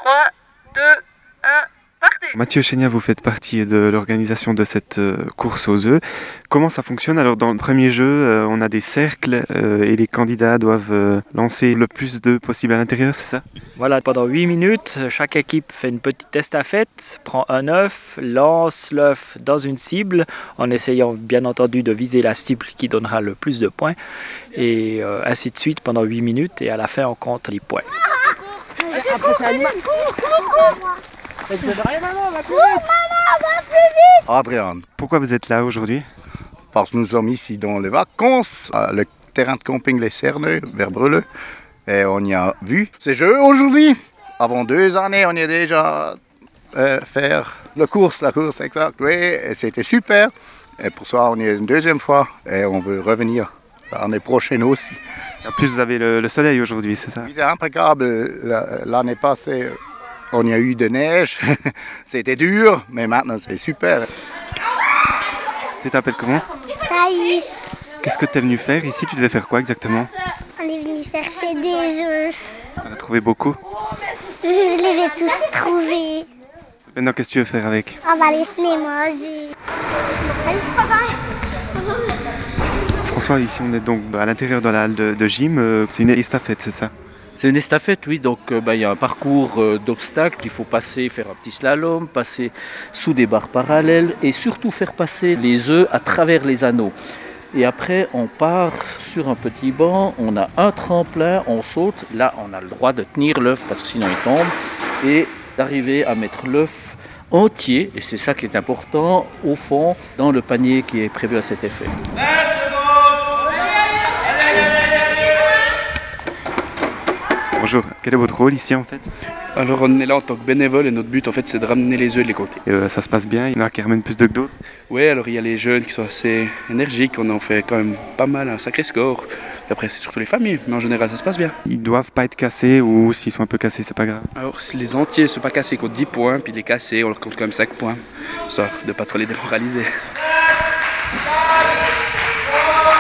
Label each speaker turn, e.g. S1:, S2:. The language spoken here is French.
S1: 3, 2, 1, partez!
S2: Mathieu Chénia, vous faites partie de l'organisation de cette course aux œufs. Comment ça fonctionne? Alors dans le premier jeu, on a des cercles et les candidats doivent lancer le plus d'œufs possible à l'intérieur, c'est ça?
S3: Voilà, pendant 8 minutes, chaque équipe fait une petite estafette, prend un œuf, lance l'œuf dans une cible, en essayant bien entendu de viser la cible qui donnera le plus de points, et ainsi de suite pendant 8 minutes, et à la fin on compte les points.
S4: Après, c'est animal.
S5: Adrien,
S2: Pourquoi vous êtes là aujourd'hui?
S5: parce que nous sommes ici dans les vacances, à le terrain de camping Les Cerneux, vers Brûleux, et on y a vu ces jeux aujourd'hui. Avant 2 années, on y a déjà faire la course exact, oui, et c'était super. Et pour ça, on y est une deuxième fois, et on veut revenir l'année prochaine aussi.
S2: En plus, vous avez le soleil aujourd'hui, c'est ça?
S5: Oui, c'est impeccable. L'année passée, on y a eu de neige, c'était dur, mais maintenant c'est super.
S2: Tu t'appelles comment?
S4: Thaïs.
S2: Qu'est-ce que tu es venu faire ici? Tu devais faire quoi exactement?
S4: On est venu chercher des œufs.
S2: T'en as trouvé beaucoup?
S4: Je les ai tous trouvés.
S2: Maintenant, qu'est-ce que tu veux faire avec?
S4: On va les manger. Allez, je crois.
S2: François, ici on est donc à l'intérieur de la halle de gym. C'est une estafette, c'est ça?
S6: C'est une estafette, oui, donc il y a un parcours d'obstacles, il faut passer, faire un petit slalom, passer sous des barres parallèles et surtout faire passer les œufs à travers les anneaux. Et après, on part sur un petit banc, on a un tremplin, on saute, là on a le droit de tenir l'œuf parce que sinon il tombe, et d'arriver à mettre l'œuf entier, et c'est ça qui est important, au fond, dans le panier qui est prévu à cet effet.
S2: Bonjour, quel est votre rôle ici en fait?
S7: Alors on est là en tant que bénévole et notre but en fait c'est de ramener les œufs et de les compter.
S2: Et ça se passe bien, il y en a qui ramènent plus d'œufs que d'autres?
S7: Oui, alors il y a les jeunes qui sont assez énergiques, on en fait quand même pas mal, un sacré score. Et après c'est surtout les familles, mais en général ça se passe bien.
S2: Ils doivent pas être cassés ou s'ils sont un peu cassés, c'est pas grave?
S7: Alors si les entiers ne sont pas cassés, ils comptent 10 points, puis les cassés on leur compte quand même 5 points, histoire de ne pas trop les démoraliser.